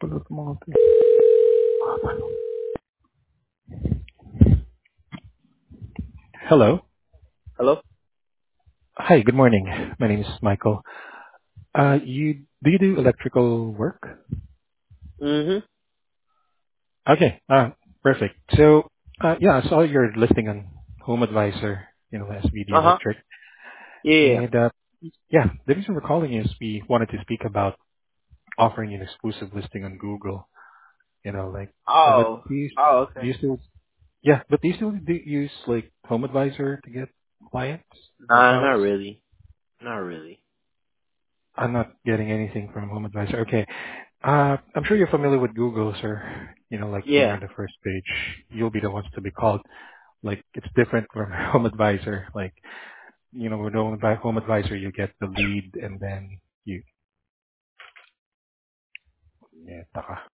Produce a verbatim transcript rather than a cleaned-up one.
pala itong mga to. Hello. Hello? Hi, good morning. My name is Michael. Uh, you do you do electrical work? Mm-hmm. Okay. Uh, perfect. So, uh, yeah, I saw your listing on Home Advisor, you know, S B D Uh-huh. Electric, Yeah. and uh, yeah, the reason we're calling is we wanted to speak about offering an exclusive listing on Google. You know, like, uh, but Oh. do you, Oh, do okay. you still, yeah, but do you still do use like Home Advisor to get clients or Nah, not jobs? really. Not really. I'm not getting anything from Home Advisor. Okay. Uh, I'm sure you're familiar with Google, sir. You know, like when you're Yeah. on the first page, you'll be the ones to be called. Like it's different from Home Advisor. Like, you know, with Home Advi- Home Advisor, you get the lead and then you, yeah, taka.